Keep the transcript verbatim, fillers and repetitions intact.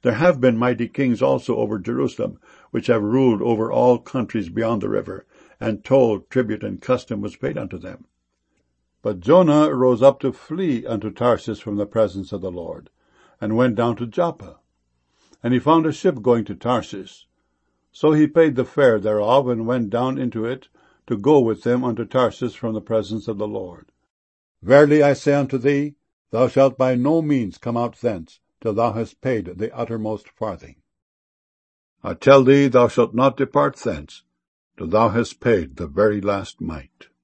There have been mighty kings also over Jerusalem, which have ruled over all countries beyond the river, and toll, tribute, and custom was paid unto them. But Jonah rose up to flee unto Tarsus from the presence of the Lord, and went down to Joppa. And he found a ship going to Tarsus. So he paid the fare thereof, and went down into it, to go with them unto Tarsus from the presence of the Lord. Verily I say unto thee, thou shalt by no means come out thence, till thou hast paid the uttermost farthing. I tell thee, thou shalt not depart thence, till thou hast paid the very last mite.